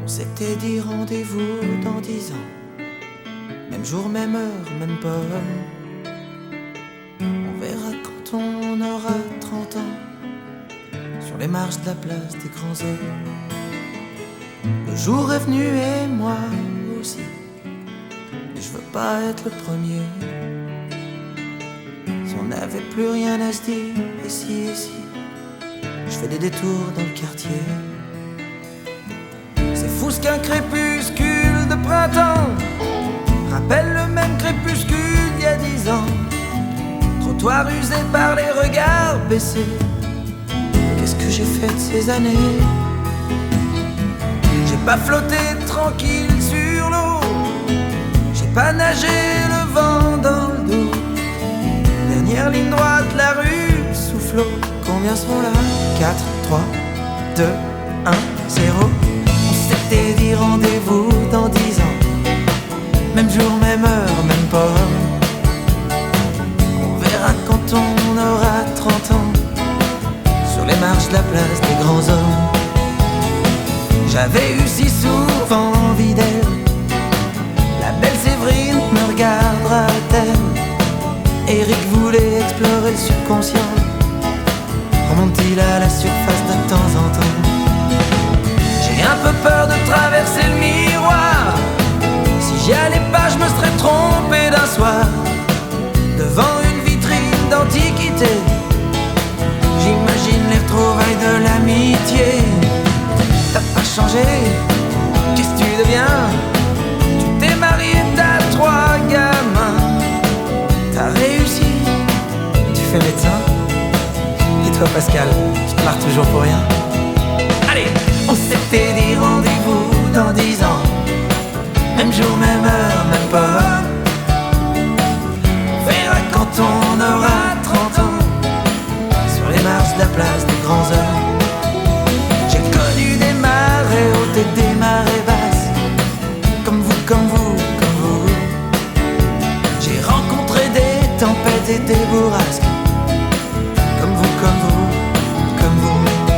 On s'était dit rendez-vous dans 10 ans, même jour, même heure, même pomme. On verra quand on aura 30 ans, sur les marches de la place des grands hommes. Le jour est venu et moi aussi, mais je veux pas être le premier. Si on n'avait plus rien à se dire, et si, je fais des détours dans le quartier. C'est fou ce qu'un crépuscule de printemps rappelle le même crépuscule d'il y a 10 ans. Trottoir usé par les regards baissés. Qu'est-ce que j'ai fait de ces années? J'ai pas flotté tranquille sur l'eau, j'ai pas nagé le vent dans le dos. Dernière ligne droite, la rue soufflot. Combien seront là? 4, 3, 2, 1, 0. On s'était dit rendez-vous dans 10 ans, même jour, même heure, même pomme. On verra quand on aura 30 ans, sur les marches de la place des grands hommes. J'avais eu si souvent envie d'elle, la belle Séverine me regardera-t-elle? Eric voulait explorer le subconscient, remonte-t-il à la surface de temps en temps? J'ai un peu peur de traverser le miroir, si j'y allais pas je me serais trompé d'un soir. Devant une vitrine d'antiquité, j'imagine les retrouvailles de l'amitié. T'as pas changé, qu'est-ce que tu deviens? Tu t'es marié, t'as 3 gamins. T'as réussi, tu fais médecin. Et toi Pascal, je te marre toujours pour rien. Allez, on s'était dit rendez-vous dans 10 ans, même jour, même heure, même pomme. On verra quand on aura 30 ans, sur les marches de la place des grands hommes. J'ai connu des marées hautes et des marées basses, comme vous, comme vous, comme vous. J'ai rencontré des tempêtes et des bourrasques, comme vous, comme vous, comme vous.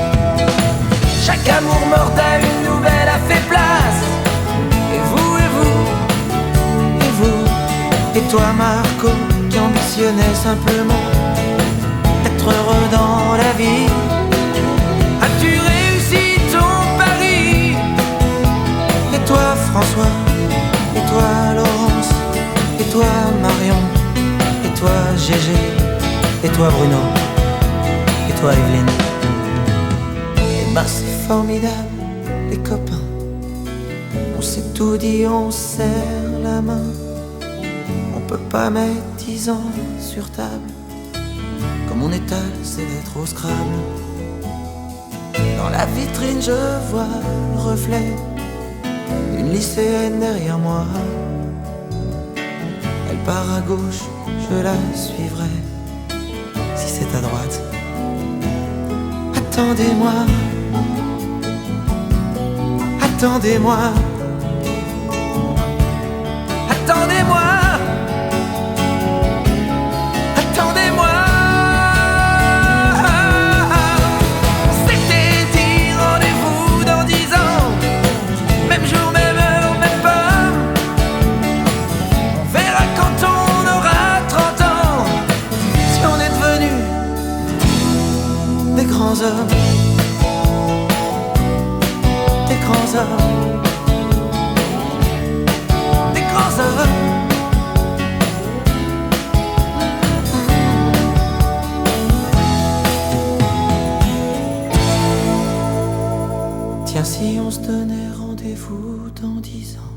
Chaque amour mort à une nouvelle a fait place. Et vous, et vous, et vous. Et toi Marco, qui ambitionnais simplement d'être heureux dans la vie, as-tu réussi ton pari? Et toi François, et toi Laurence, et toi Marion, et toi Gégé, et toi Bruno, et toi Evelyne. Et ben c'est formidable les copains, on s'est tout dit, on serre la main. On peut pas mettre 10 ans sur table, comme on étale ses lettres au Scrabble. Dans la vitrine je vois le reflet d'une lycéenne derrière moi. Elle part à gauche, je la suivrai, si c'est à droite. Attendez-moi, attendez-moi, attendez-moi, attendez-moi. C'était dit rendez-vous dans 10 ans, même jour, même heure, même pomme. On verra quand on aura 30 ans, si on est devenus des grands hommes, des grands hommes, des grands hommes. Tiens, si on se donnait rendez-vous dans 10 ans.